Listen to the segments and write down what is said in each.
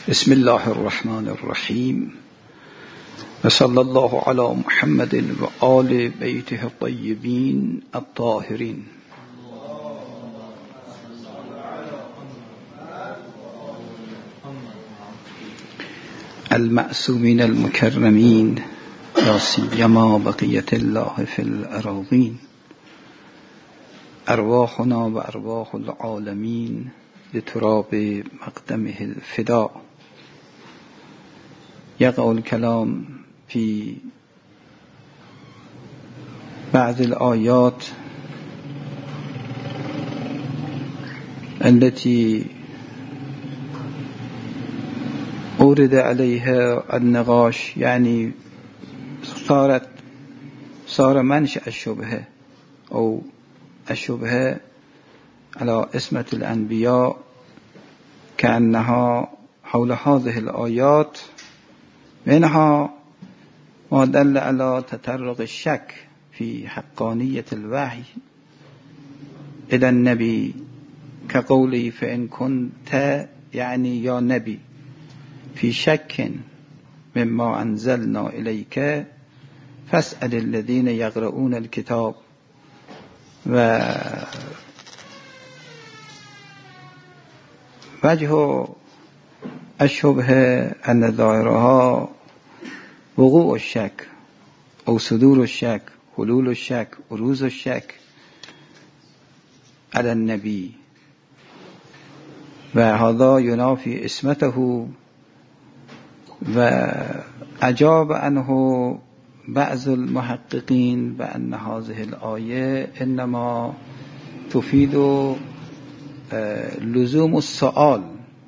بسم الله الرحمن الرحیم و صلی الله علی محمد و آل بیته الطیبین الطاهرین. المعصومین المکرمین لا سیما بقیة الله فی الأراضین. ارواحنا و ارواح العالمین لتراب مقدمه الفداء. يقع الكلام في بعض الآيات التي أورد عليها النقاش، يعني صار منشأ الشبهة أو الشبهة على اسمة الأنبياء، كأنها حول هذه الآيات منها ما دل على تطرق الشك في حقانية الوحي إلى النبي، كقوله فإن كنت يعني يا نبي في شك مما أنزلنا إليك فاسأل الذين يقرؤون الكتاب. و وجه الشبهة أن ظاهرها وقوع الشك أو صدور الشك، حلول الشك، بروز الشك على النبي، وهذا ينافي اسمته. وأجاب عنه بعض المحققين بأن هذه الآية إنما تفيد لزوم السؤال،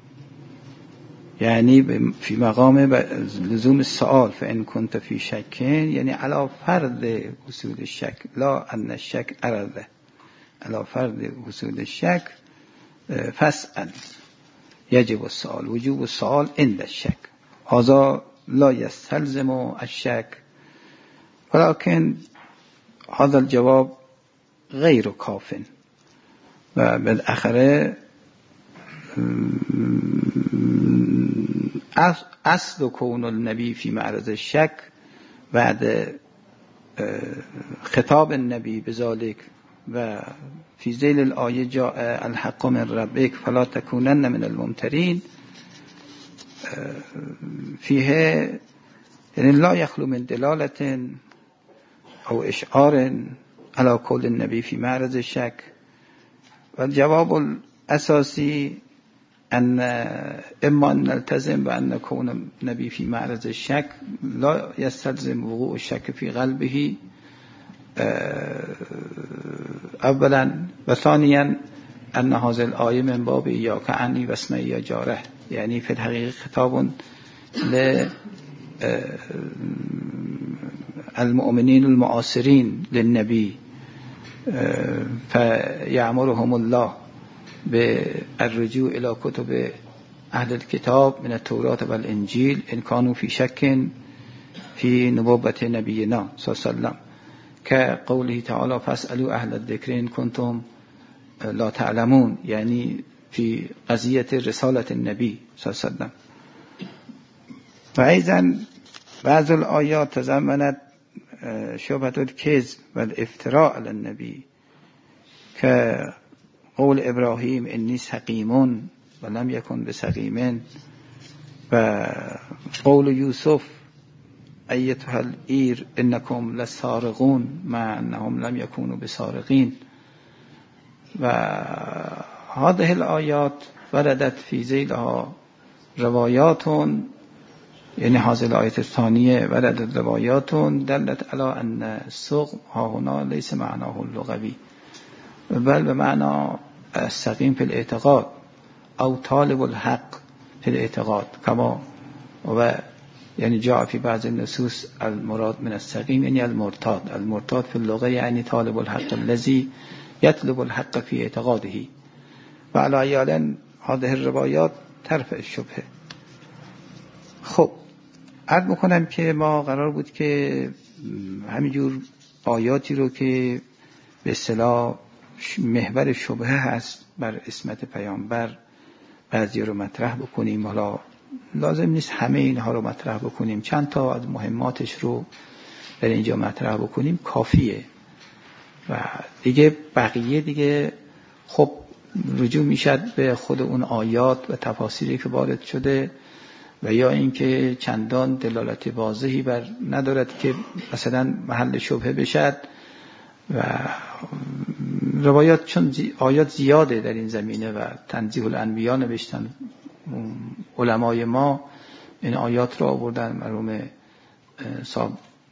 يعني في مقام لزوم السؤال. فإن كنت في شك يعني على فرض وصول الشك، لا أن الشك أرده، على فرض وصول الشك فاسأل، يجب السؤال، وجوب السؤال عند الشك. هذا لا يستلزم الشك، ولكن هذا الجواب غير كاف. وبالآخر أصل كون النبي في معرض الشك بعد خطاب النبي بذلك، وفي ذيل الآية جاء الحق من ربك فلا تكونن من الممترين، فيها يعني لا يخلو من دلالة أو إشعار على كون النبي في معرض الشك. والجواب الأساسي أن إما أن نلتزم بأن كون النبي في معرض الشك لا يستلزم وقوع الشك في قلبه أولا، وثانيا أن هذه الآية من باب إياك عني واسمعي جاره، يعني في الحقيقة خطاب للمؤمنين المعاصرين للنبي، فيأمرهم الله بالرجوع إلى كتب أهل الكتاب من التوراة والإنجيل إن كانوا في شك في نبوة نبينا صلى الله عليه وسلم، كقوله تعالى فاسألوا أهل الذكر إن كنتم لا تعلمون، يعني في قضية رسالة النبي صلى الله عليه وسلم. فأيضا بعض الآيات تضمنت شبهة الكذب والافتراء على النبي، كقول إبراهيم إني سقيم ولم يكن بسقيم، وقول يوسف أيتها العير إنكم لسارقون مع أنهم لم يكونوا بسارقين. وهذه الآيات وردت في ذيلها روايات، يعني هذه الآية الثانية وردت روايات دلت على أن السقم ها هنا ليس معناه اللغوي، بل بمعنى السقيم في الاعتقاد أو طالب الحق في الاعتقاد، كما يعني جاء في بعض النصوص المراد من السقيم يعني المرتاد. المرتاد في اللغة يعني طالب الحق الذي يطلب الحق في اعتقاده. وعلى أيال هذه الروايات ترفع الشبهه. خب عرض میکنم که ما قرار بود که همینجور آیاتی رو که به اصطلاح محور شبهه هست بر عصمت پیامبر بعضی رو مطرح بکنیم. حالا لازم نیست همه اینها رو مطرح بکنیم، چند تا از مهماتش رو در اینجا مطرح بکنیم کافیه و دیگه بقیه دیگه خب رجوع میشد به خود اون آیات و تفاسیری که وارد شده و یا اینکه چندان دلالت واضحی بر ندارد که مثلا محل شبهه بشد و روایات چون آیات زیاده در این زمینه و تنزیه الانبیا نوشتن علمای ما این آیات را آوردن. مرحوم صاحب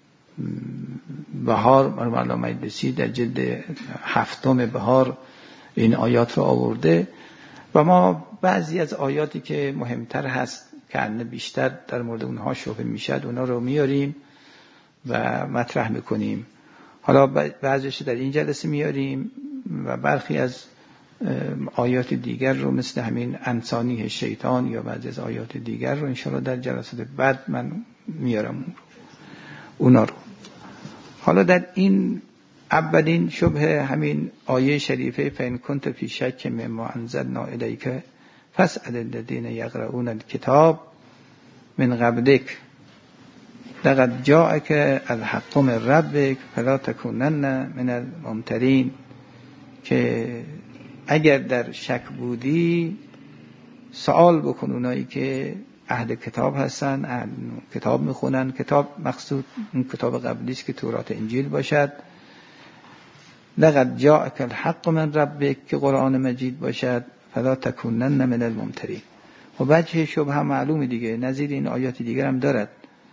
بهار، مرحوم علامه مجلسی در جلد 7 بهار این آیات را آورده و ما بعضی از آیاتی که مهمتر هست که بیشتر در مورد اونها شبهه میشد اونا رو میاریم و مطرح میکنیم. حالا بعضیش در این جلسه میاریم و برخی از آیات دیگر رو مثل همین انسانی شیطان یا بعضی از آیات دیگر رو انشاءالله در جلسات بعد من میارم اونا رو. حالا در این اولین شبهه همین آیه شریفه فإن كنت فی شک مما انزلنا الیک فاسأل الذین یقرؤون الکتاب من قبلک لقد جاءک الحق من ربک فلا تکونن من الممترین، که اگر در شک بودی سوال بکن اونایی که اهل کتاب هستن، اهل کتاب میخونن. کتاب مقصود اون کتاب قبلی است که تورات انجیل باشد. لقد جاءک الحق من ربک که قرآن مجید باشد. فلا تکونن من الممترین. و وجه شبهه معلومه دیگه، نظیر این آیات دیگر هم دارد.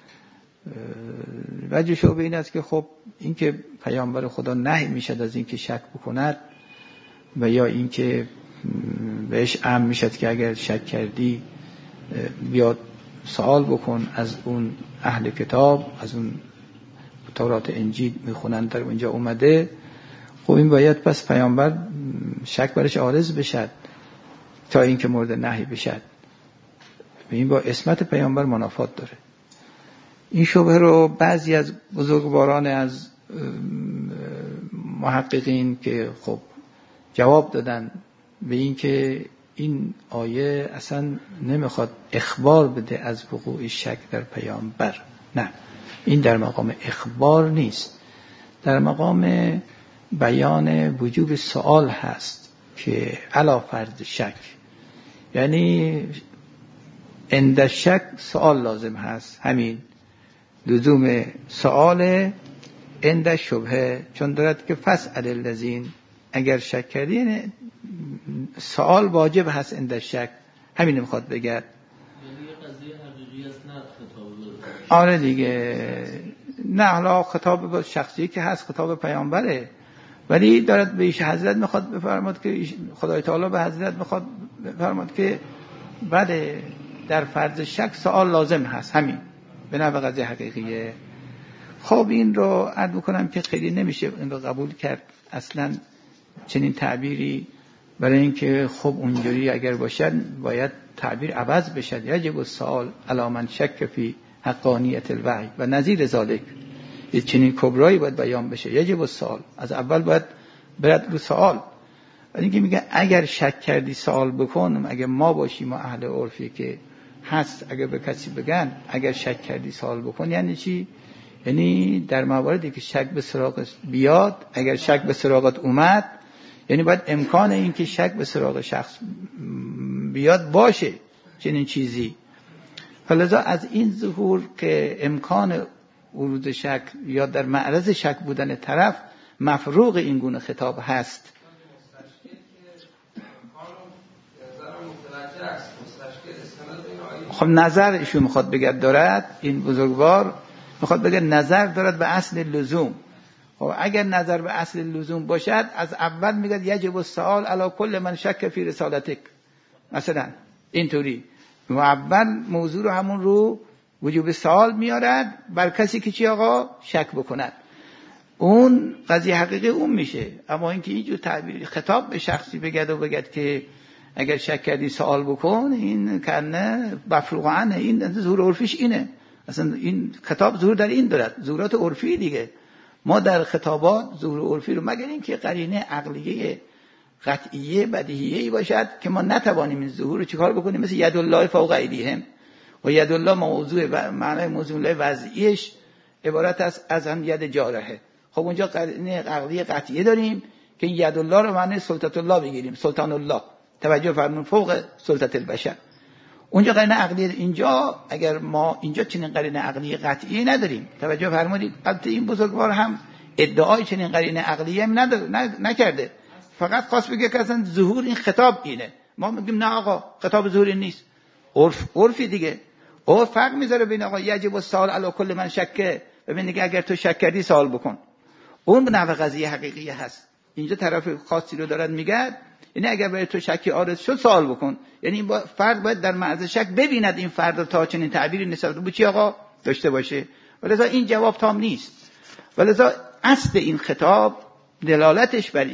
وجه شبهه این است که خب این که پیامبر خدا نهی میشد از این که شک بکند و یا این که بهش امر میشد که اگر شک کردی بیاد سوال بکن از اون اهل کتاب، از اون تورات انجیل میخونن در اونجا اومده. خب این باید پس پیامبر شک برش عارض بشد تا اینکه مورد نهی بشد. این با عصمت پیامبر منافات داره. این شبهه رو بعضی از بزرگواران از محققین که خب جواب دادن به این که این آیه اصلا نمیخواد اخبار بده از وقوع شک در پیامبر. نه، این در مقام اخبار نیست، در مقام بیان وجوب سوال هست که علا فرض شک، یعنی عند شک سوال لازم هست. همین لزوم سوال عند شبهه، چون دارد که فاسأل الذین، اگر شک کردی یعنی سوال واجب هست عند شک. همین میخواد بگه. یعنی قضیه حقیقی است، نه خطاب. آره دیگه، نه حالا خطاب شخصی که هست خطاب پیامبره، ولی دارد به ایش حضرت میخواد بفرماد که خدای تعالی به حضرت میخواد بفرماد که بله در فرض شک سوال لازم هست، همین به نوع قضیه حقیقیه. خب این رو عرض بکنم که خیلی نمیشه این رو قبول کرد اصلا چنین تعبیری، برای اینکه خب اونجوری اگر باشد باید تعبیر عوض بشد. یجب السؤال علی من شک فی حقانیت الوحی و نظیر ذالک. یه چنین کبرایی باید بیان بشه. یجب السؤال، از اول باید برد رو سوال. ولی اینکه میگه اگر شک کردی سوال بکن، اگر ما باشیم و اهل عرفی که هست اگر به کسی بگن اگر شک کردی سوال بکن، یعنی چی؟ یعنی در مواردی که شک به سراغ بیاد، اگر شک به سراغت اومد یعنی باید امکان این که شک به سراغ شخص بیاد باشه چنین چیزی. فلذا از این ظهور که امکان ورود شک یا در معرض شک بودن طرف مفروغ این گونه خطاب هست. خب نظر ایشون میخواد بگه دارد، این بزرگوار میخواد بگه نظر دارد به اصل لزوم. خب اگر نظر به اصل لزوم باشد از اول میگه یجب السؤال علی کل من شک فی رسالتک، مثلا اینطوری و اول موضوع رو همون رو وجوب سوال میارد بر کسی که چی آقا شک بکند، اون قضیه حقیقی اون میشه. اما اینکه اینجور تعبیر خطاب به شخصی بگد و بگد که اگر شک کردی سوال بکن، این کنه مفروغ این ظهور عرفیش اینه. اصلا این خطاب ظهور در این دارد، ظهورات عرفی دیگه. ما در خطابات ظهور عرفی رو مگر اینکه قرینه عقلیه قطعیه بدیهیه‌ای باشد که ما نتوانیم این ظهور رو چیکار بکنیم، مثل ید الله فوق ایدیهم، و ید الله موضوع معنای موضوع وضعیش عبارت است از هم ید جارحه. خب اونجا قرینه عقلی قطعیه داریم که این ید الله رو معنی سلطت الله بگیریم، سلطان الله، توجه فرمون فوق سلطت البشر. اونجا قرینه عقلی، اینجا اگر ما اینجا چنین قرینه عقلی قطعی نداریم، توجه فرمودید. البته این بزرگوار هم ادعای چنین قرینه عقلی هم نکرده، فقط خواست بگه که اصلا ظهور این خطاب اینه. ما میگیم نه آقا خطاب ظهور نیست، عرفی دیگه. او فرق میذاره بین آقا یجب السؤال علی کل من شکه، ببین دیگه اگر تو شک کردی سوال بکن، اون نوع قضیه حقیقی هست. اینجا طرف خاصی رو دارد میگه، یعنی اگر برای تو شکی عارض شد سوال بکن. یعنی فرد باید در معرض شک ببیند این فرد تا چنین تعبیری نسبت به چی آقا داشته باشه. ولذا این جواب تام نیست. ولذا اصل این خطاب دلالتش بر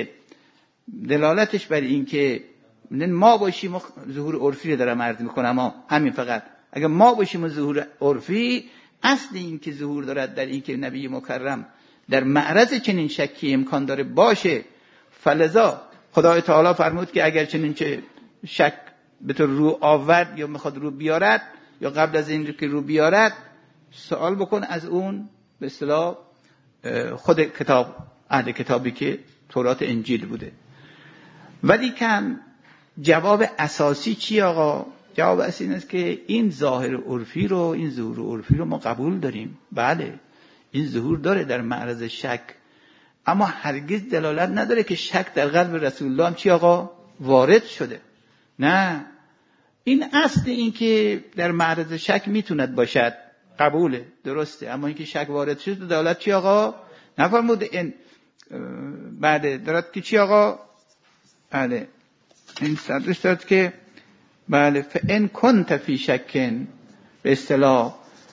این که ما باشیم ظهور عرفی رو دارم عرض میکنم. ما همین فقط اگر ما باشیم ظهور عرفی، اصل این که ظهور دارد در این که نبی مکرم در معرض چنین شکی امکان داره باشه. فلذا خدای تعالی فرمود که اگر چنین چه شک به تو رو آورد یا میخواد رو بیارد یا قبل از این که رو بیارد سوال بکن از اون به اصطلاح خود کتاب، اهل کتابی که تورات انجیل بوده. ولی کم جواب اساسی چی آقا؟ جواب اصلی این است که این ظاهر عرفی رو، این ظهور عرفی رو ما قبول داریم. بله این ظهور داره در معرض شک، اما هرگز دلالت نداره که شک در قلب رسول الله هم چی آقا وارد شده. نه، این اصل این که در معرض شک میتوند باشد قبوله، درسته، اما اینکه شک وارد شده دلالت چی آقا نفرموده. این بعد دارد که چی آقا، بله این صدرش دارد که بله فان کنت فی شکن، به اصطلاح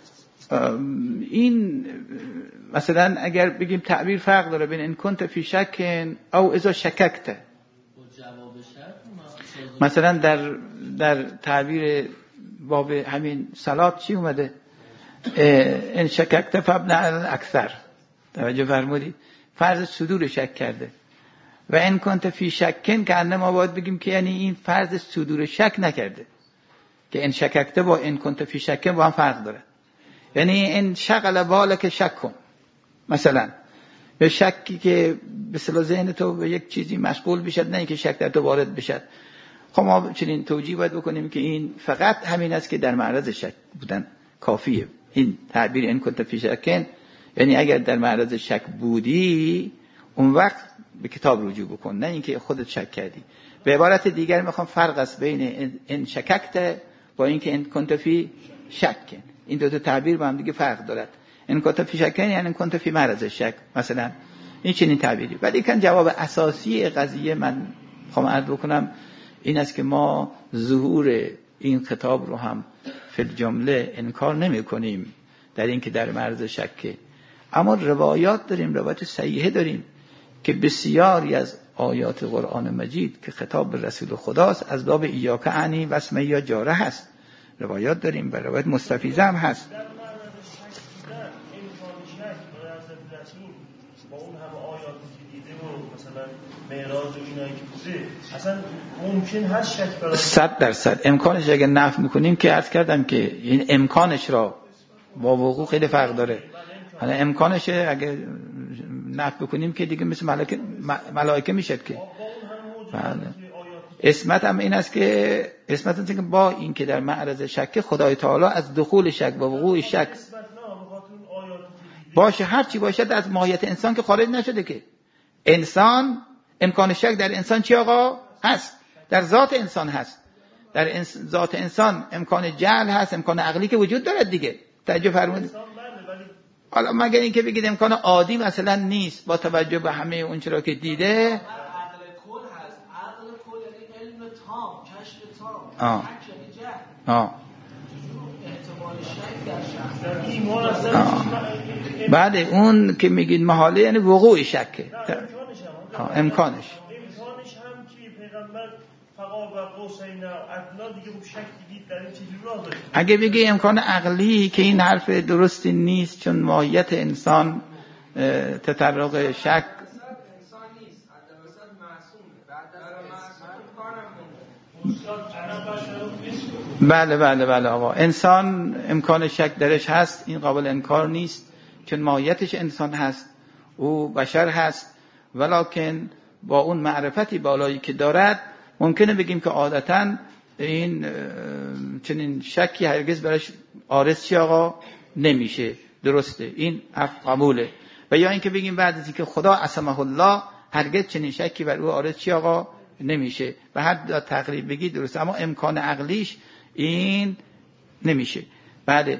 این مثلا اگر بگیم تعبیر فرق داره بین ان کنت فی شکن او اذا شککت. مثلا در تعبیر باب همین صلات چی اومده؟ ان شککت فابن اکثر، توجه فرمودید، فرض صدور شک کرده. و ان کنت فی شکن که ما باید بگیم که یعنی این فرض صدور شک نکرده، که ان شککت با ان کنت فی شکن با هم فرق داره. یعنی ان شغل بالک شک کن، مثلا به شکی که به اصطلاح ذهن تو به یک چیزی مشغول بشد، نه اینکه شک در تو وارد بشد. خب ما چنین توجیه باید بکنیم که این فقط همین است که در معرض شک بودن کافیه. این تعبیر ان کنت فی شکن یعنی اگر در معرض شک بودی اون وقت به کتاب رجوع بکن، نه اینکه خودت شک کردی. به عبارت دیگر میخوام فرق است بین ان شککت با اینکه ان کنت فی شکن. این دو تا تعبیر با هم دیگه فرق دارد. ان کنت فی شکن یعنی ان کنت فی معرض شک، مثلا این چنین تعبیری. ولی کن جواب اساسی قضیه من میخوام عرض بکنم این است که ما ظهور این خطاب رو هم فی الجمله انکار نمی کنیم در این که در معرض شکه، اما روایات داریم، روایات صحیحه داریم که بسیاری از آیات قرآن مجید که خطاب به رسول خداست از باب ایاک عنی و اسم یا جاره هست. روایات داریم و روایت مستفیضه هم هست. با اون همه آیاتی که دیده و مثلا معراج و اینایی که بوده اصلا ممکن هست شک برای 100% امکانش اگر نفی میکنیم که عرض کردم که این امکانش را با وقوع خیلی فرق داره. حالا امکانش اگر نفی بکنیم که دیگه مثل ملائکه میشد که اسمت هم این است که اسمت است که با این که در معرض شک خدای تعالی از دخول شک و وقوع شک باشه، هر چی باشد از ماهیت انسان که خارج نشده. که انسان امکان شک در انسان چی آقا هست؟ در ذات انسان هست. در ذات انسان امکان جهل هست، امکان عقلی که وجود دارد دیگه. توجه فرمودید؟ حالا مگر این که بگید امکان عادی مثلا نیست با توجه به همه اون چرا که دیده. عقل کل هست. عقل کل یعنی علم تام، کشف تام، شک یعنی جهل. احتمال شک در شخص. بعد اون که میگید محاله یعنی وقوع شکه. امکانش هم که پیغمبر فقا و قوسین و ادنا دیگه با شک دید در این چیزی راه داره. اگه بگی امکان عقلی که این حرف درستی نیست، چون ماهیت انسان تطرق شک انسان نیست، البته معصومه. بعد از معصوم کارم بله آقا، انسان امکان شک درش هست، این قابل انکار نیست، چون ماهیتش انسان هست، او بشر هست، ولکن با اون معرفتی بالایی که دارد ممکنه بگیم که عادتاً این چنین شکی هرگز برش عارض چی آقا نمیشه. درسته، این قبوله. و یا اینکه بگیم بعد از اینکه خدا عصمه الله هرگز چنین شکی بر او عارض چی آقا نمیشه. و هر تقریب بگی درسته، اما امکان عقلیش این نمیشه بعد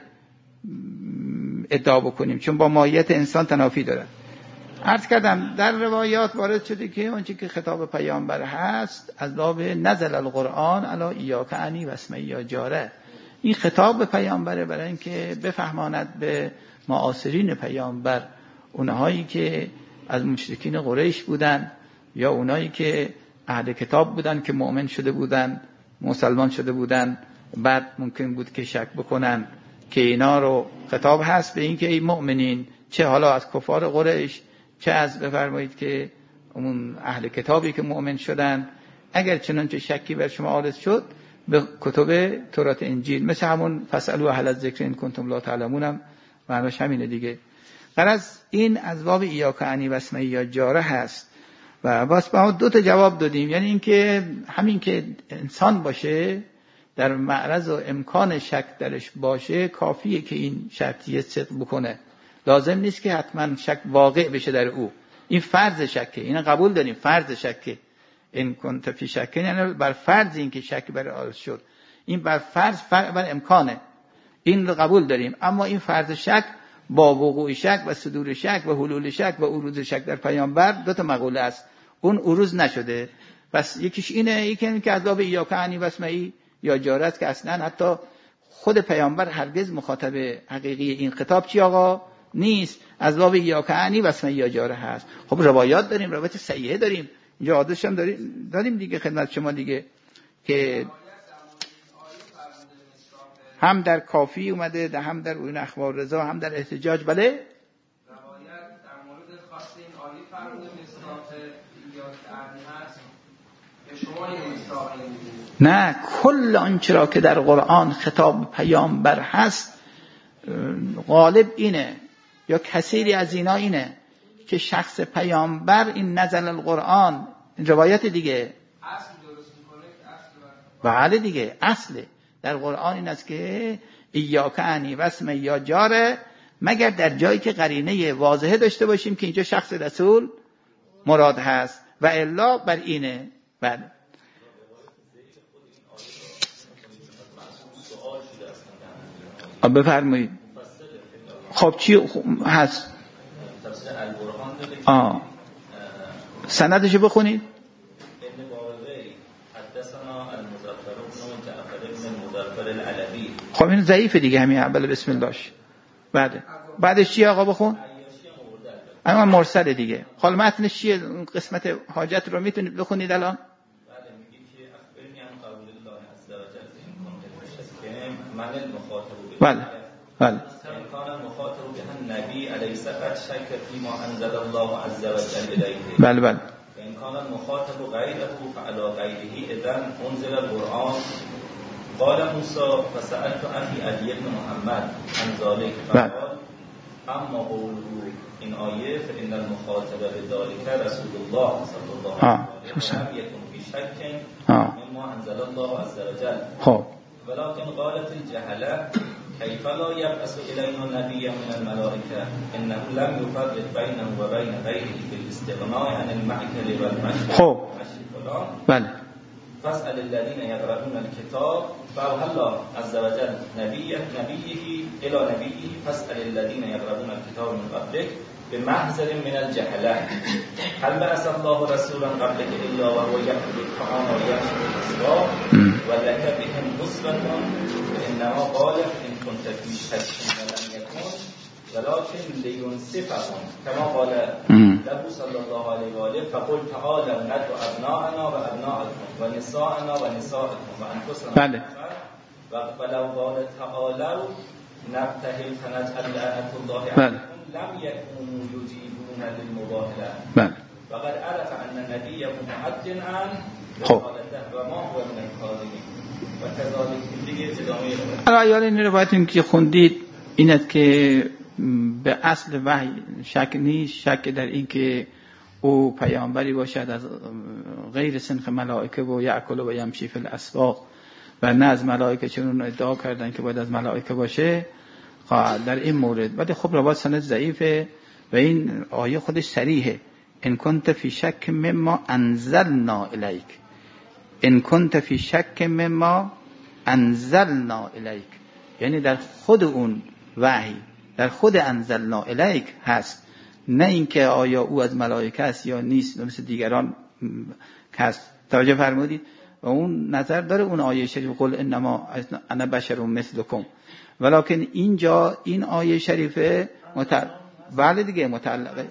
ادعا بکنیم، چون با ماهیت انسان تنافی داره. عرض کردم در روایات وارد شده که اونچه که خطاب پیامبر هست از باب نزل القرآن الا ایاک انی و اسم یا جاره، این خطاب به پیامبره برای اینکه بفهماند به معاصرین پیامبر، اونهایی که از مشرکین قریش بودن یا اونایی که اهل کتاب بودن که مؤمن شده بودن، مسلمان شده بودن، بعد ممکن بود که شک بکنن، که اینا رو خطاب هست به اینکه ای مؤمنین، چه حالا از کفار قریش چه از بفرمایید که اون اهل کتابی که مؤمن شدن، اگر چنانچه شکی بر شما عارض شد به کتب تورات انجیل، مثل همون فاسالوا اهل الذکر ان کنتم لا تعلمون هم معناش همینه دیگه. غرض این از باب ایاک انی و اسم یا جاره هست. و واسه ما دو تا جواب دادیم، یعنی اینکه همین که انسان باشه در معرض و امکان شک درش باشه کافیه که این شرطیه صدق بکنه، لازم نیست که حتما شک واقع بشه در او. این فرض شکه، این قبول داریم، فرض شکه. این کنت فی شک یعنی بر فرض این که شک بر عارض شد، این بر فرض بر امکانه، این رو قبول داریم. اما این فرض شک با وقوع شک و صدور شک و حلول شک و عروض شک در پیامبر دو تا مقوله است، اون عروض نشده. پس یکیش اینه، یکی این که عذاب ایاک انی و اسمعی یا جارت که اصلا حتی خود پیامبر هرگز مخاطب حقیقی این خطاب چی آقا نیست، از باب ایاک انی و اسمعی یا جاره هست. خب روایات داریم، روایت صحیحه داریم، اینجا عادش هم داریم دیگه خدمت شما دیگه، که هم در کافی اومده، هم در اون اخبار رضا، هم در احتجاج. بله روایت در مورد خاص این آیه فرموده مصداق ایاک انی هست که شما این مصداق نمیدونید. نه، کل آنچه را که در قرآن خطاب پیامبر هست غالب اینه یا کثیری از اینا اینه که شخص پیامبر این نزل القرآن، این روایت دیگه اصل درست میکنه، اصل بله دیگه، اصله در قرآن این است که ایاک انی و اسم یا جاره، مگر در جایی که قرینه واضحه داشته باشیم که اینجا شخص رسول مراد هست و الا بر اینه. بله بفرمایید. خب چی هست؟ سندشو بخونید. خب این ضعیفه دیگه، همین اول بسم اللهش. بعدش چی آقا بخون؟ اما مرسل دیگه. خب متنش چیه؟ قسمت حاجت رو میتونید بخونید الان؟ بله بله. كان المخاطب به النبي أليس قد شك فيما أنزل الله عز وجل إليه. بله بله. وإن كان المخاطب غيره فعلى غيره إذن أنزل القرآن. قال موسى فسألت أخي علي بن محمد عن ذلك فقال أما قوله إن آية فإن المخاطب بذلك رسول الله صلى الله عليه وسلم لم يكن في شك مما أنزل الله عز وجل. ولكن قالت الجهلة كيف لا يبعث إلينا نبيا من الملائكة إنه لم يفرق بينه وبين غيره في الاستغناء عن المعكل والمشي فلان. فاسأل الذين يقرؤون الكتاب فأوحى الله عز وجل نبيه إلى نبيه فاسأل الذين يقرؤون الكتاب من قبلك بمحذر من الجهلة هل بعث الله رسولا قبلك إلا وهو يأكل الطعام ويمشي في الأسواق ولك بهم أسوة فإنما قال إن كنت في شك ولم يكن ولكن لينصفهم كما قال له صلى الله عليه وآله فقل تعالوا ندعو أبناءنا وأبناءكم ونساءنا ونساءكم وأنفسنا ولو قال تعالوا نبتهل فنجعل لعنة الله عليكم لم يكونوا يجيبون للمباهلة. وقد عرف أن النبي معد عنه وما هو من الكاذبين. و کذالک دیگه ادامه روایات این روایتی که خوندید اینت که به اصل وحی شک نیست، شک در این که او پیامبری باشد از غیر سنخ ملائکه و یأکل و یمشی فی الاسواق و نه از ملائکه، چون ادعا کردن که باید از ملائکه باشه در این مورد. ولی خب روایت سند ضعیفه و این آیه خودش صریحه، ان کنت فی شک مما انزلنا الیک، ان کنت فی شک مما انزلنا الیک، یعنی در خود اون وحی، در خود انزلنا الیک هست، نه اینکه آیا او از ملائکه است یا نیست مثل دیگران هست. توجه فرمودید؟ و اون نظر داره اون آیه شریف قل انما انا بشر مثلکم، ولکن اینجا این آیه شریفه بله دیگه متعلقه،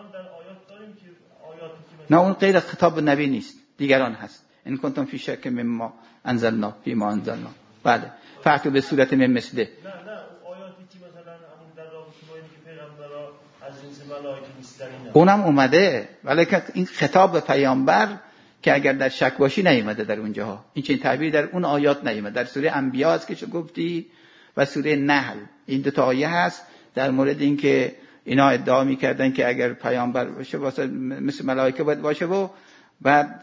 نه اون غیر خطاب نبی نیست، دیگران هست. ان کنتم فی شک مما انزلنا فی ما انزلنا، بله فاتوا به صورت من مثله. نه آیاتی که مثلا همون در رابطه با اینکه پیغمبرا از جنس ملائکه نیستن اونم اومده، ولی این خطاب به پیامبر که اگر در شک باشی نیومده در اونجاها، این چنین تعبیر در اون آیات نیومده. در سوره انبیاء است که چه گفتی و سوره نحل این دو تا آیه هست در مورد این که اینا ادعا میکردن که اگر پیامبر باشه واسه مثل ملائکه باید باشه و بعد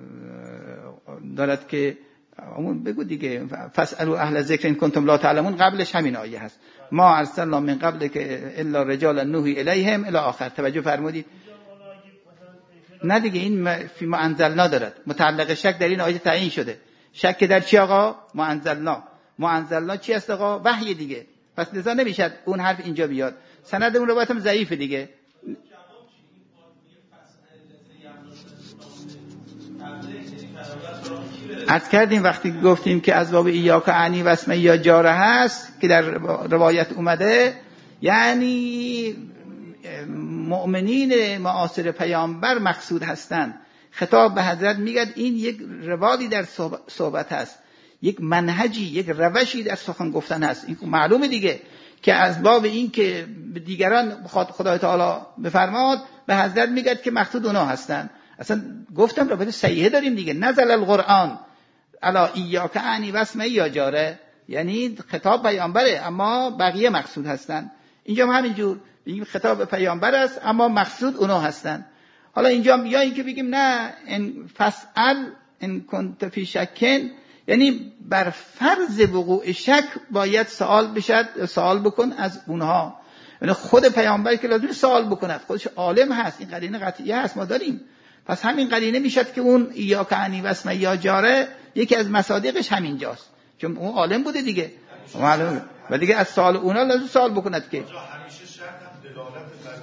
دارد که همون بگو دیگه فاسالوا اهل ذکر ان کنتم لا تعلمون، قبلش همین آیه هست ما ارسلنا من قبل که الا رجالا نوحی الیهم الی آخر. توجه فرمودید؟ نه دیگه این فی ما انزلنا دارد، متعلق شک در این آیه تعیین شده. شک در چی آقا؟ ما انزلنا. ما انزلنا چی است آقا؟ وحی دیگه. پس لذا نمیشد اون حرف اینجا بیاد. سند اون روایت هم ضعیفه دیگه. عرض کردیم وقتی گفتیم که از باب ایاک عنی و اسم یا جاره هست که در روایت اومده، یعنی مؤمنین معاصر پیامبر مقصود هستند. خطاب به حضرت میگه این یک روالی در صحبت هست، یک منهجی، یک روشی در سخن گفتن هست. این معلومه دیگه که از باب این که به دیگران خدای تعالی بفرماد به حضرت میگه که مقصود اونا هستن. اصلا گفتم روایت صحیحه داریم دیگه، نزل القرآن الا ایاک عنی و اسم یا جاره، یعنی خطاب پیامبره اما بقیه مقصود هستن. اینجا هم همینجور بگیم خطاب پیامبر است اما مقصود اونا هستن. حالا اینجا یا این که بگیم نه ان فسأل ان کنت فی شکن، یعنی بر فرض وقوع شک باید سوال بکن از اونها، یعنی خود پیامبر که لازم سوال بکند، خودش عالم هست، این قرینه قطعیه هست ما داریم. پس همین قرینه میشد که اون ایاک عنی و اسم یا جاره یکی از مصادیقش همینجاست، چون اون عالم بوده دیگه معلومه و دیگه از سوال اونا لازم سوال بکند که همیشه شرط هم دلالت بر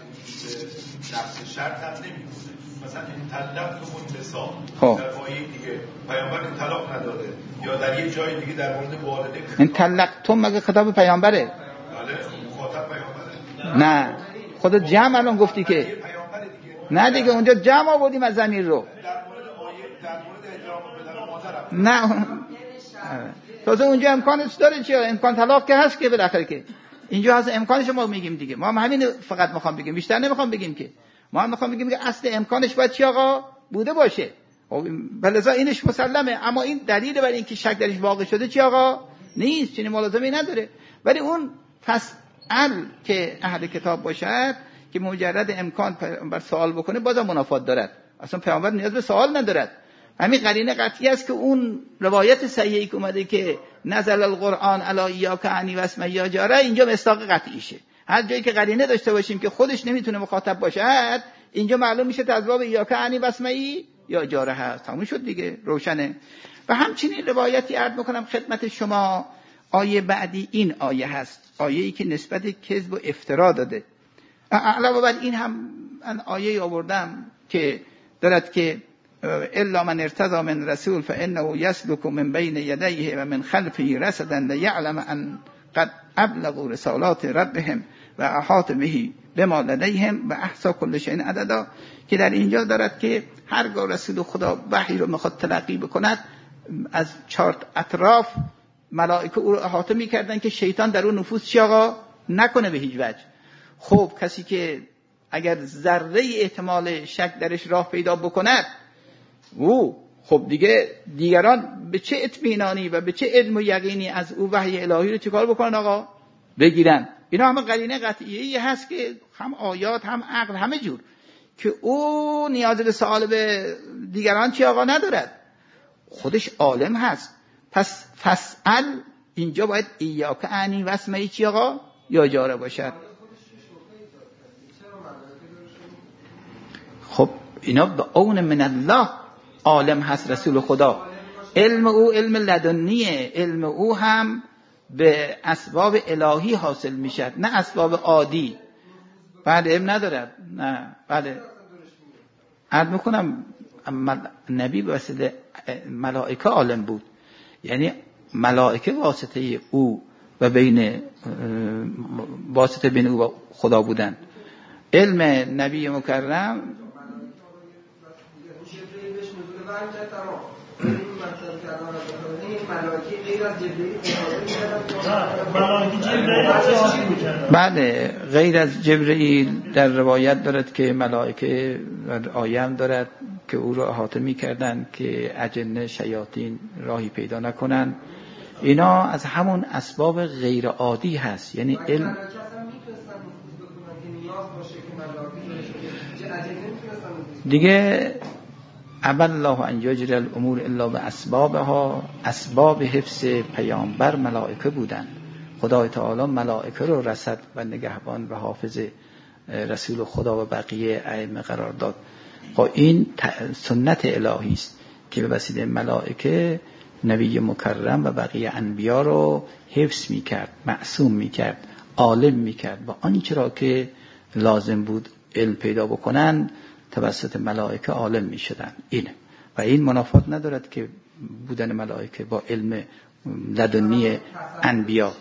نفس شرط هم نمیکنه. مثلا این طلاق تو متصال در آیه دیگه پیامبر این طلاق نداده، یا در یه جای دیگه در مورد والده این طلاق تو مگه خطاب پیامبره؟ بله مخاطب پیامبره. نه خودت جمع الان گفتی که نه دیگه اونجا جمع آوردیم از ضمیر رو در مورد احترام پدر و مادر نه تازه اونجا امکانش داره، چیه امکان طلاق که هست که بالاخره که اینجا هست امکانش ما میگیم دیگه. ما هم همین فقط میخوام بگیم، بیشتر نمیخوام بگیم که ما هم میخوام بگیم که اصل امکانش باید چی آقا بوده باشه، بلذا اینش مسلمه. اما این دلیل بر این که شک درش واقع شده چی آقا نیست، چنین ملازمه نداره. ولی اون فسأل که اهل کتاب باشد که مجرد امکان بر سوال بکنه بازم منافات دارد، اصلا پیامبر نیاز به سوال ندارد. همین قرینه قطعی است که اون روایت صحیحی که اومده که نزل القرآن علی ایاک عنی و اسم یا جاره اینجا مصداق قطعیشه. هر جایی که قرینه داشته باشیم که خودش نمیتونه مخاطب باشد اینجا معلوم میشه از باب ایاک عنی و اسم یا جاره هست، تموم شد دیگه، روشنه. و همچنین روایتی عرض میکنم خدمت شما، آیه بعدی این آیه هست، آیه‌ای که نسبت کذب و افترا داده. علاوه بر این هم آیه آوردم که دارد که الا من ارتضى من رسول فانه يسلك من بين يديه و من خلفه رصدا ليعلم ان قد ابلغوا رسالات ربهم و احاط به بما لديهم و احصى كل شيء عددا، که در اینجا دارد که هرگاه رسول خدا وحی رو میخواد تلقی بکند از 4 اطراف ملائکه او رو احاطه میکردن که شیطان در اون نفوذ چی آقا نکنه به هیچ وجه. خب کسی که اگر ذره احتمال شک درش راه پیدا بکند او خب دیگران به چه اطمینانی و به چه علم و یقینی از او وحی الهی رو چیکار بکنن آقا؟ بگیرن. اینا همه قرینه قطعیه‌ای هست که هم آیات هم عقل همه جور که او نیاز به سوال به دیگران چی آقا ندارد، خودش عالم هست. پس فسأل اینجا باید ایاک انی و اسمعی چی آقا؟ یا جاره باشد. خب اینا به اون من الله عالم هست رسول خدا. علم او علم لدنیه، علم او هم به اسباب الهی حاصل میشد نه اسباب عادی. بله علم ندارد. نه بله عرض میکنم نبی به واسطه ملائکه عالم بود، یعنی ملائکه واسطه او و واسطه بین او و خدا بودن. علم نبی مکرم بله غیر از جبرئیل در روایت دارد که ملائکه آیم دارد که او را احاطه می‌کردند که اجنه شیاطین راهی پیدا نکنند. اینا از همون اسباب غیر عادی هست، یعنی علم دیگه ابى الله ان یجری الامور الا باسبابها. اسباب حفظ پیامبر ملائکه بودن. خدای تعالی ملائکه رو رصد و نگهبان و حافظ رسول خدا و بقیه ائمه قرار داد. خب این سنت الهی است که به وسیله ملائکه نبی مکرم و بقیه انبیا رو حفظ میکرد، معصوم میکرد، عالم میکرد و آنچه را که لازم بود علم پیدا بکنن توسط ملائکه عالم میشدن. اینه و این منافات ندارد که بودن ملائکه با علم لدنی انبیا.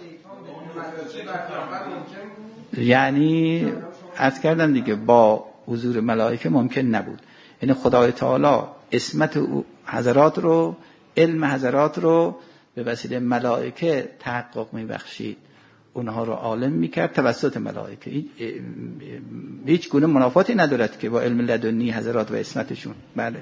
یعنی عرض کردم دیگه با حضور ملائکه ممکن نبود. یعنی خدای تعالی عصمت حضرات رو، علم حضرات رو به وسیله ملائکه تحقق میبخشید، اونها رو عالم میکرد توسط ملائکه. هیچ گونه منافاتی ندارد که با علم لدنی حضرات و عصمتشون. بله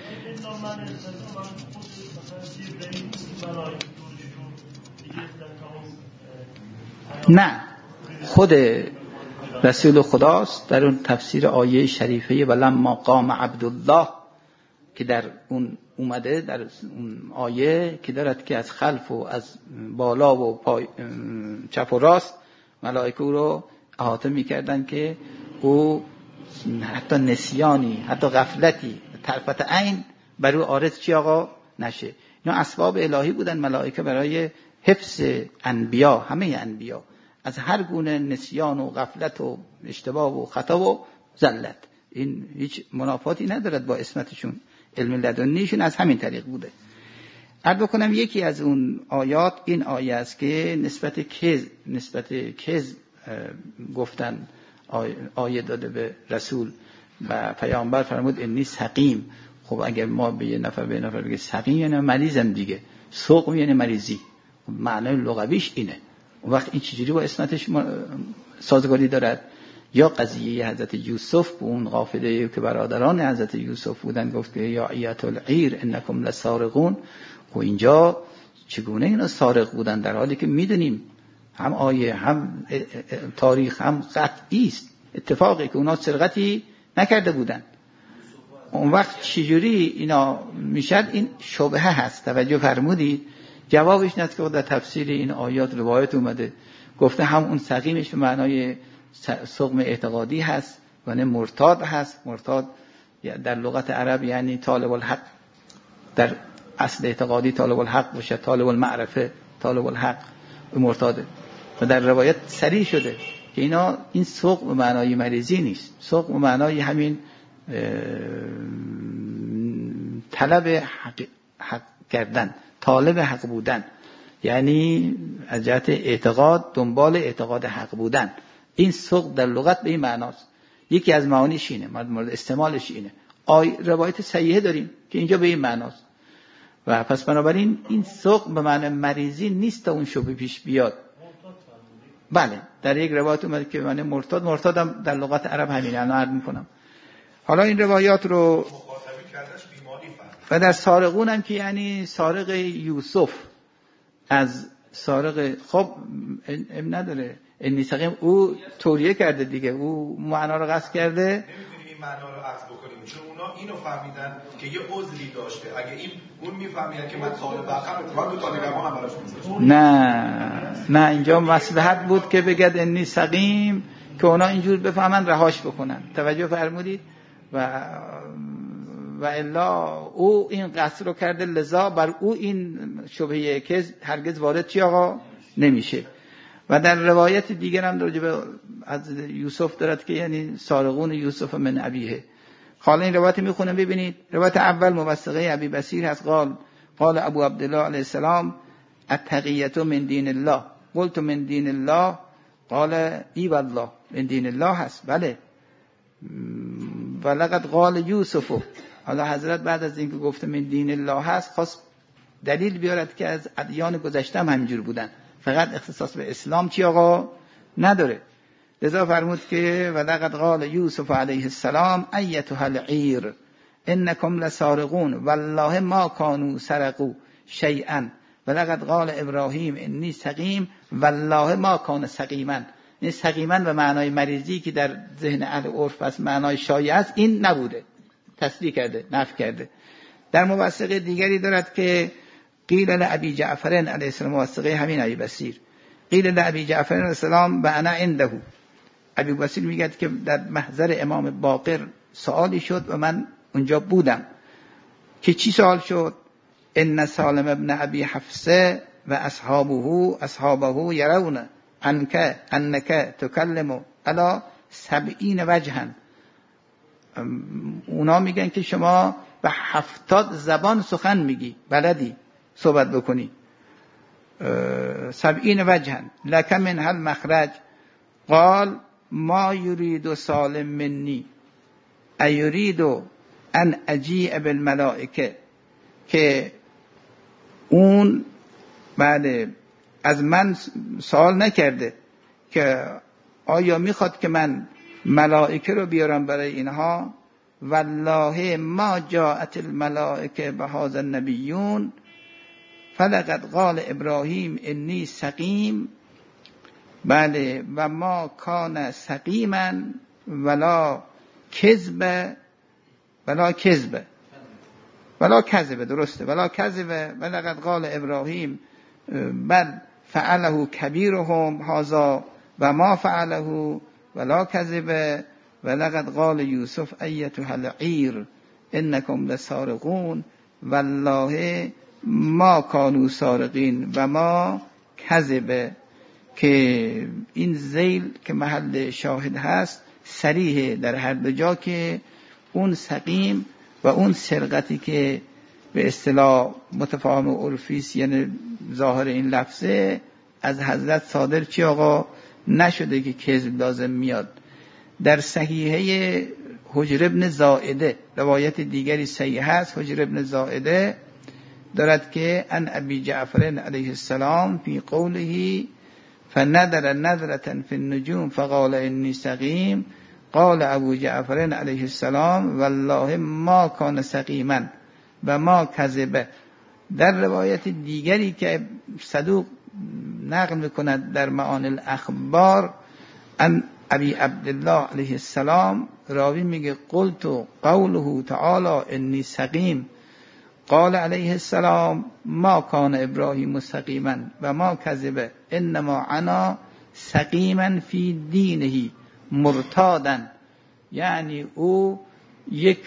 نه، خود رسول خداست در اون تفسیر آیه شریفه ولما قام عبدالله که در اون اومده، در اون آیه که دارد که از خلف و از بالا و چپ و راست ملائکه او رو احاطه میکردن که او حتی نسیانی، حتی غفلتی، طرفت عین بر او عارض چی آقا نشه. اینا اسباب الهی بودن ملائکه برای حفظ انبیا، همه انبیا از هر گونه نسیان و غفلت و اشتباه و خطا و زلت. این هیچ منافاتی ندارد با عصمتشون. علم لدنیشون از همین طریق بوده. عرض بکنم یکی از اون آیات این آیه است که نسبت کذب گفتن آیه داده به رسول و پیامبر فرمود انی سقیم. خب اگر ما به یه نفر بگه سقیم یعنی مریضم دیگه، سقم یعنی مریضی، معنای لغویش اینه. اون وقت این چجوری با اسمتش سازگاری دارد؟ یا قضیه حضرت یوسف به اون قافله که برادران حضرت یوسف بودن گفت که یا ایت العیر انکم لسارقون. و اینجا چگونه اینا سارق بودن در حالی که میدونیم هم آیه هم تاریخ هم قطعی است اتفاقی که اونا سرقتی نکرده بودن. اون وقت چجوری اینا میشد؟ این شبهه هست. توجه فرمودید؟ جوابش نیست که در تفسیر این آیات روایت اومده گفته هم اون سقیمش به معنای سقم اعتقادی هست، یعنی مرتاد هست. مرتاد در لغت عرب یعنی طالب الحق، در اصل اعتقادی طالب الحق باشه، طالب المعرفه، طالب الحق مرتاده. و در روایت صریح شده که این سقم به معنای مریضی نیست، سقم به معنای همین طلب حق کردن، طالب حق بودن، یعنی از جهت اعتقاد دنبال اعتقاد حق بودن. این سقم در لغت به این معناست. یکی از معانیش اینه، مورد استعمالش اینه. روایت صحیحه داریم که اینجا به این معناست. و پس بنابراین این سقم به معنی مریضی نیست تا اون شبه پیش بیاد. بله در یک روایت اومده که به معنی مرتاد هم در لغت عرب همینه. انا عرض میکنم حالا این روایات رو و در سارقون هم که یعنی سارق یوسف از سارق، خب نداره انی سقیم، او توریه کرده دیگه، او معنا رو قصد کرده. نمی‌تونیم این معنا رو عکس بکنیم چون اونا اینو فهمیدن که یه عذری داشته. اگه این اون میفهمیدن که من طالب بقم تو طالبان هم براش نه اینجا مصلحت بود که بگد انی سقیم که اونا اینجور بفهمن رهاش بکنن. توجه فرمودید؟ و الا او این قصد رو کرده، لذا بر او این شبهه که هرگز وارد چی آقا نمیشه. و در روایت دیگر هم راجع از یوسف دارد که یعنی سارقون یوسف من ابیه. حالا این روایت میخونم ببینید. روایت اول موثقه ابی بصیر هست. قال ابو عبدالله علیه السلام التقیة من دین الله. قلت من دین الله؟ قال ای والله من دین الله هست. بله. ولقد قال یوسف. حالا حضرت بعد از اینکه گفته من دین الله هست خواست دلیل بیارد که از ادیان گذشته هم همینجور بودن، فقط اختصاص به اسلام چی آقا نداره. لذا فرمود که ولقد قال یوسف علیه السلام ایتها العیر انکم لسارقون والله ما كانوا سرقوا شیئا ولقد قال ابراهیم انی سقیم والله ما کان سقیما. این سقیما به معنای مریضی که در ذهن اهل عرف پس معنای شایع است این نبوده، تصدیق کرده، نفی کرده. در موثقه دیگری دارد که قیل لابی جعفر علیه السلام، موثقه همین ابی بصیر، قیل لابی جعفر علیه السلام و انا عنده. ابی بصیر میگه که در محضر امام باقر سوالی شد و من اونجا بودم. که چی سوال شد؟ ان سالم ابن ابی حفصه و اصحابه یرون انک تکلم علی 70 وجها. اونا میگن که شما به 70 زبان سخن میگی، بلدی صحبت بکنی. 70 وجها لک من هل مخرج؟ قال ما یرید سالم منی ایرید ان اجیء بالملائکه. که اون بعد از من سوال نکرده که آیا میخواد که من ملائکه رو بیارم برای اینها. والله ما جاءت الملائکه بهذا النبیون فلقد قال ابراهیم انی سقیم. بله و ما کان سقیما ولا کذب درسته ولا کذب. ولقد قال ابراهیم بل فعله کبیرهم هذا و ما فعله ولا کذب. ولقد قال یوسف ایتها العیر انکم لسارقون والله ما کانوا سارقین و ما کذب. که این ذیل که محل شاهد هست صریحه در هر دو جا که اون سقیم و اون سرقتی که به اصطلاح متفاهم عرفی است، یعنی ظاهر این لفظه از حضرت صادر چی آقا نشده که کذب لازم میاد. در صحیحه حجر ابن زائده روایت دیگری صحیح هست. حجر ابن زائده دارد که ان ابی جعفر علیه السلام فی قوله فنظر نظرة فی النجوم فقال انی سقیم قال ابو جعفر علیه السلام والله ما کان سقیما و ما کذب. در روایت دیگری که صدوق نقل میکند در معانی الاخبار ان ابی عبدالله علیه السلام راوی میگه قلت قوله تعالی انی سقیم قال علیه السلام ما کان ابراهیم سقیما و ما کذب انما انا سقیما فی دینه مرتادا. یعنی او یک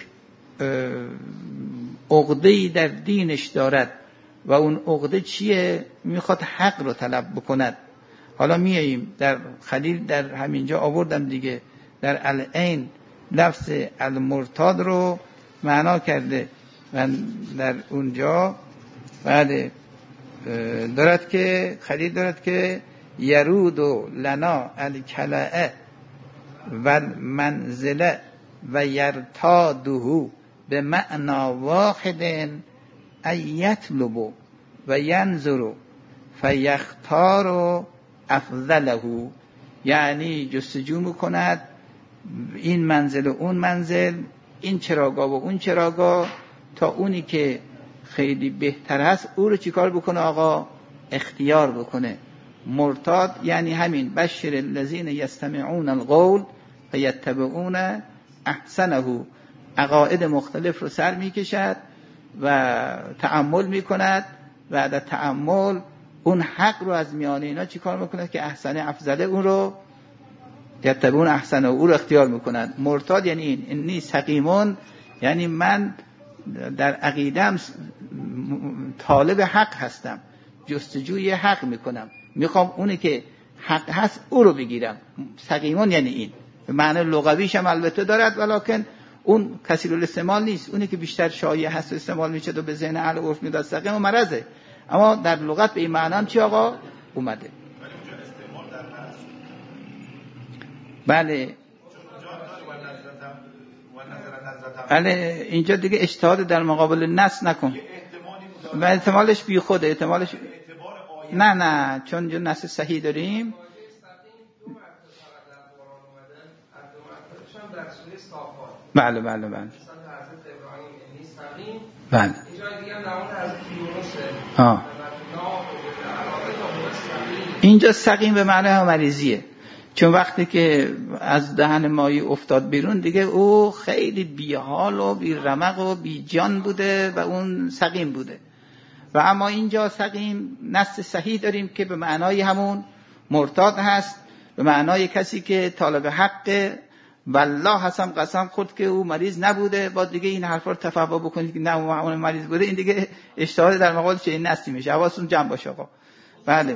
عقده‌ای در دینش دارد و اون عقده چیه؟ میخواد حق رو طلب بکند. حالا میاییم در خلیل در همینجا آوردم دیگه، در العین لفظ المرتاد رو معنا کرده و در اونجا بعد دارد که خلیل دارد که یرود لنا الکلأ و المنزله و یرتاده به معنا واحد ایطلب و ینظر فیختار افضله. یعنی جستجو میکند این منزل و اون منزل، این چراگاه و اون چراگاه، تا اونی که خیلی بهتر هست او رو چیکار بکنه آقا؟ اختیار بکنه. مرتاد یعنی همین بشر الذین یستمعون القول فیتبعون احسنه، عقاید مختلف رو سر میکشد و تأمل میکند و در تأمل اون حق رو از میان اینا چیکار میکنه که احسنه افضله اون رو یتبعون احسنه او رو اختیار میکنند. مرتاد یعنی این انی سقیمون، یعنی من در عقیدم طالب حق هستم، جستجوی حق میکنم، میخوام اونی که حق هست او رو بگیرم. سقیمون یعنی این به معنی لغویش هم البته دارد، ولکن اون کثیر الاستعمال نیست. اونی که بیشتر شایع هست و استعمال میشه و به ذهن اهل عرف میاد سقیم و مرضه، اما در لغت به این معنی هم چی آقا اومده؟ بله بله اینجا دیگه اجتهاد در مقابل نص نکن و احتمالش بی خوده، احتمالش نه چون جو نص صحیح داریم. بله بله بله بله اینجا سقیم به معنی مریضیه، چون وقتی که از دهن مایی افتاد بیرون دیگه او خیلی بیحال و بی رمق و بی جان بوده و اون سقیم بوده. و اما اینجا سقیم نص صحیح داریم که به معنای همون مرتاد هست، به معنای کسی که طالب حق والله حسم قسم خورد که او مریض نبوده. با دیگه این حرفا رو تفاهم بکنید که نه اون مریض بوده، این دیگه اجتهاد در مقابل چه این نصی میشه. حواستون جمع باشه آقا. بله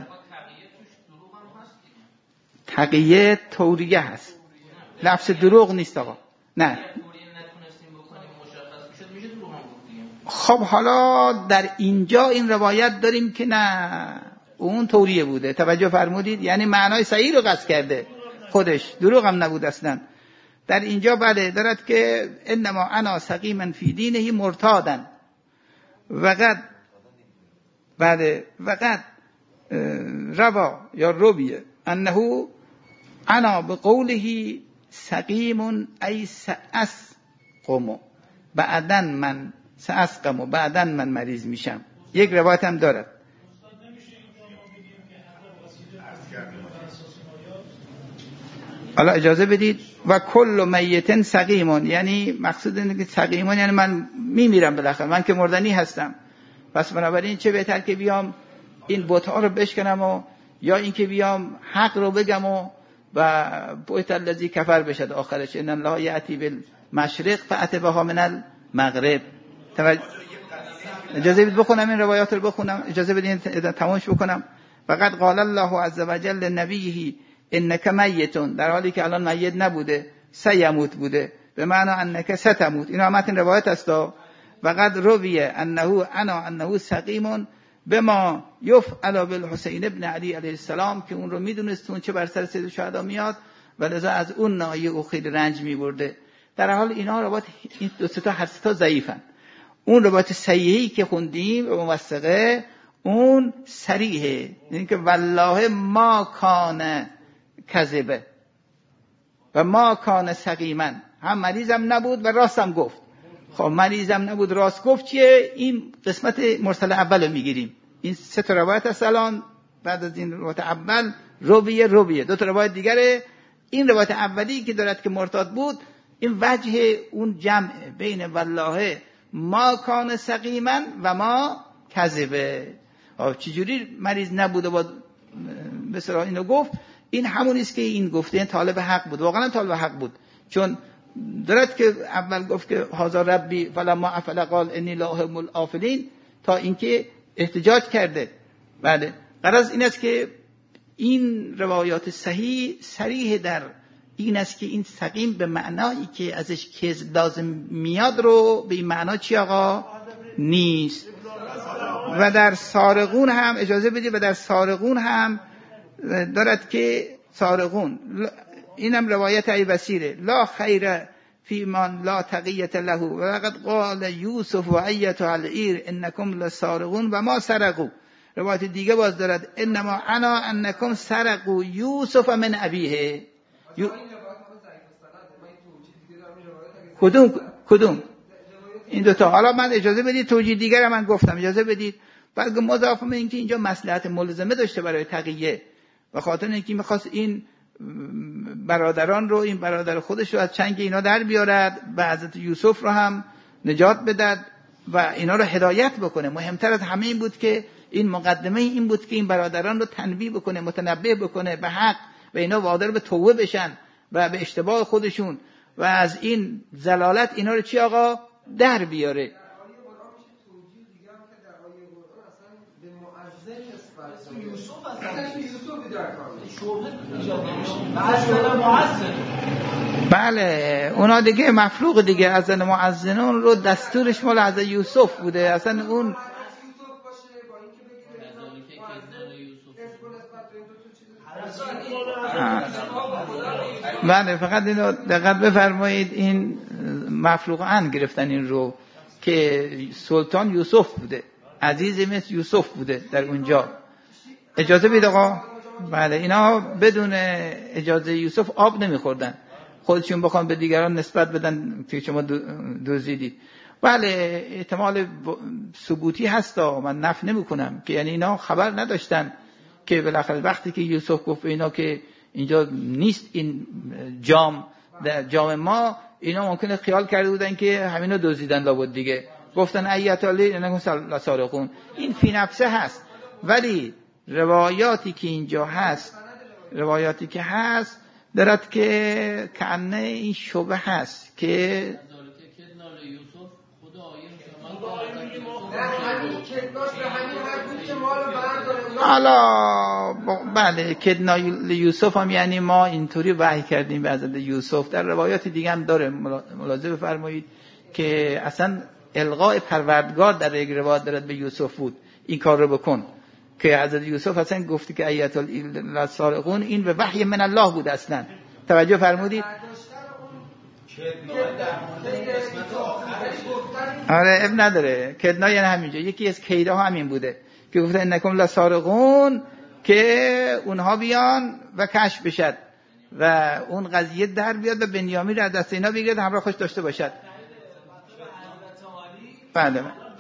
تقیه توریه هست، لفظ دروغ نیست آقا. نه خب حالا در اینجا این روایت داریم که نه اون توریه بوده، توجه فرمودید؟ یعنی معنای صحیح رو قصد کرده، خودش دروغ هم نبود اصلا. در اینجا بله دارد که انما انا سقیما فی دینه مرتادن وقد روا یا رویه انه انا بقوله سقیم ای سأسقم بعدن من سأسقم و بعدن من مریض میشم. یک روایت هم دارد. حالا اجازه بدید و کل میتن سقیمون، یعنی مقصود اینه که سقیمون یعنی من میمیرم بالاخره، من که مردنی هستم. پس بنابراین چه بهتر که بیام این بت‌ها رو بشکنم و یا این که بیام حق رو بگم و بویت الذی کفر بشد آخرش ان الله یاتی بالمشرق فاتبها من المغرب. اجازه بدید بخونم این روایات رو بخونم، اجازه بدید تمامش بکنم. فقط قال الله عز وجل لنبیه انک میتون، در حالی که الان میت نبوده، سیموت بوده، به معنی انک ستموت. اینا متن روایت است. وقد روی انه سقیم بما یفعل بالحسین ابن علی علیه السلام، که اون رو میدونست اون چه بر سر سید الشهدا میاد و لذا از اون ناحیه او خیلی رنج میبرده. در حال اینا روایت این دو تا هر سه تا ضعیفن. اون روایت صحیحی که خوندیم و موثقه اون صریحه، یعنی که والله ما کان کذبه و ما کان سقیما، هم مریضم نبود و راستم گفت. خب مریضم نبود راست گفت چیه؟ این قسمت مرسل اول میگیریم. این سه تا روایت است. الان بعد از این روایت اول رویه دو تا روایت دیگره. این روایت اولی که دارد که مرتاد بود، این وجه اون جمع بین والله ما کان سقیما و ما کذبه. چجوری مریض نبود و مثلا اینو گفت؟ این همون است که این گفته طالب حق بود، واقعا طالب حق بود. چون دارد که اول گفت که هذا ربی فلما افل قال انی لا احب الافلین، تا اینکه احتجاج کرده. بله غرض این است که این روایات صحیح صریح در این است که این سقیم به معنایی که ازش کذب لازم میاد رو به این معنا چی آقا نیست. و در سارقون هم اجازه بدید، و در سارقون هم دارد که سارقون اینم روایت ای بصیره لا خیر فی من لا تقیت له و لقد قال یوسف و ایتها العیر انکم لسارقون و ما سرقوا. روایت دیگه باز دارد انما انا انکم سرقوا یوسف من ابیه. کدوم این دوتا. حالا من اجازه بدید توجیه دیگر من گفتم، اجازه بدید. بعد مضاف به اینکه اینجا مصلحت ملزمه داشته برای تقیه، و خاطر اینکه میخواست این برادران رو، این برادر خودش رو از چنگ اینا در بیارد و حضرت یوسف رو هم نجات بدهد و اینا رو هدایت بکنه. مهمتر از همه این بود که این مقدمه این بود که این برادران رو تنبیه بکنه، متنبه بکنه به حق و اینا وادار به توبه بشن و به اشتباه خودشون و از این ضلالت اینا رو چی آقا در بیاره. بله اونا دیگه مفروق دیگه، اذن مؤذنون رو دستورش مال حضرت یوسف بوده اصلا. اون بله فقط اینو دقت بفرمایید، این مفروقاً گرفتن این رو که سلطان یوسف بوده، عزیز مثل یوسف بوده در اونجا. اجازه بید آقا. بله اینا بدون اجازه یوسف آب نمیخوردن، خودشون بخوان به دیگران نسبت بدن که شما دزدیدید. بله احتمال ثبوتی هستا، من نفی نمیکنم که یعنی اینا خبر نداشتن که بالاخره وقتی که یوسف گفت اینا که اینجا نیست این جام در جام ما، اینا ممکنه خیال کرده بودن که همینا دزدیدن لابد دیگه، گفتن ایتالی انکم لسارقون. این فی نفسه هست، ولی روایاتی که اینجا هست، روایاتی که هست دارد که کنه این شبه هست که حالا بله کدنا یوسف هم یعنی ما اینطوری وحی کردیم به حضرت یوسف. در روایات دیگه هم داره، ملاحظه بفرمایید که اصلا القاء پروردگار در یک روایت دارد به یوسف بود این کار رو بکن، که حضرت یوسف اصلا گفتی که ایت السارقون، این به وحی من الله بود اصلا. توجه فرمودید؟ آره اب نداره، کدنا یعنی همینجا یکی از کیدا همین بوده که گفته انکم لسارقون، که اونها بیان و کشف بشد و اون قضیه در بیاد و بنیامین را دست اینا بگیرد همراه خوش داشته باشد. بله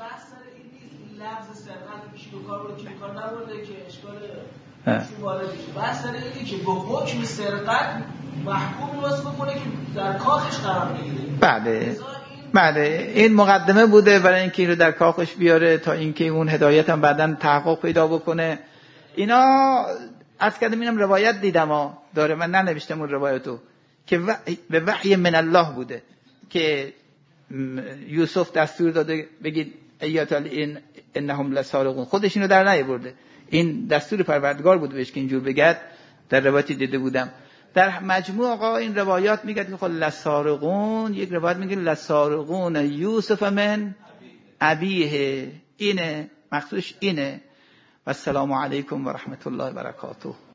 بحث اینه که به حکم سرقت محکوم واسه بکنه که در کاخش قرار بگیره. بله این مقدمه بوده برای اینکه این رو در کاخش بیاره تا اینکه اون هدایت هم بعداً تحقق پیدا بکنه. اینا از کردم اینم روایت دیدم داره، من ننوشتم اون روایتو، که به وحی من الله بوده که یوسف دستور داده بگید ایات این انهم لسارقون، خودش اینو در نیاورده، این دستور پروردگار بود بهش که اینجور بگد. در روایتی دیده بودم. در مجموع آقا این روایات میگه که خود لسارقون، یک روایت میگه لسارقون یوسف من ابیه، اینه مخصوص اینه. و السلام علیکم و رحمت الله و برکاته.